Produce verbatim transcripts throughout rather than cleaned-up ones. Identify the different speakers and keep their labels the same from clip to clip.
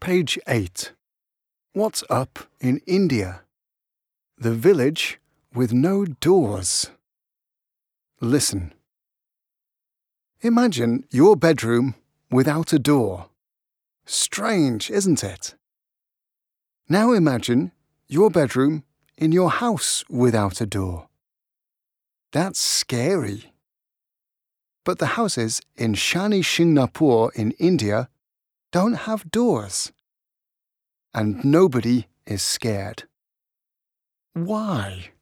Speaker 1: Page eight. What's up in India? The village with no doors. Listen. Imagine your bedroom without a door. Strange, isn't it? Now imagine your bedroom in your house without a door. That's scary. But the houses in Shani Shingnapur in India don't have doors. And nobody is scared. Why?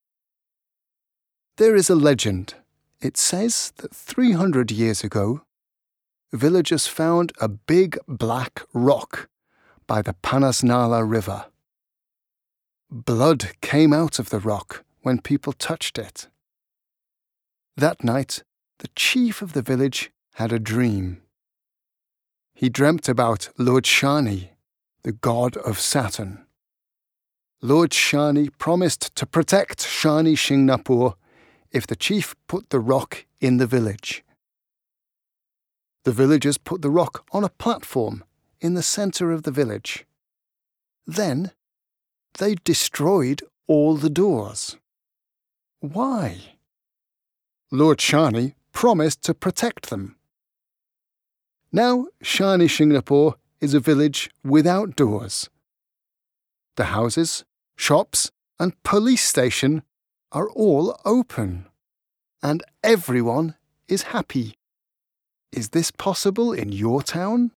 Speaker 1: There is a legend. It says that three hundred years ago, villagers found a big black rock by the Panasnala River. Blood came out of the rock when people touched it. That night, the chief of the village had a dream. He dreamt about Lord Shani, the god of Saturn. Lord Shani promised to protect Shani Shingnapur if the chief put the rock in the village. The villagers put the rock on a platform in the centre of the village. Then, they destroyed all the doors. Why? Lord Shani promised to protect them. Now Shani Shingnapur is a village without doors. The houses, shops, and police station are all open, and everyone is happy. Is this possible in your town?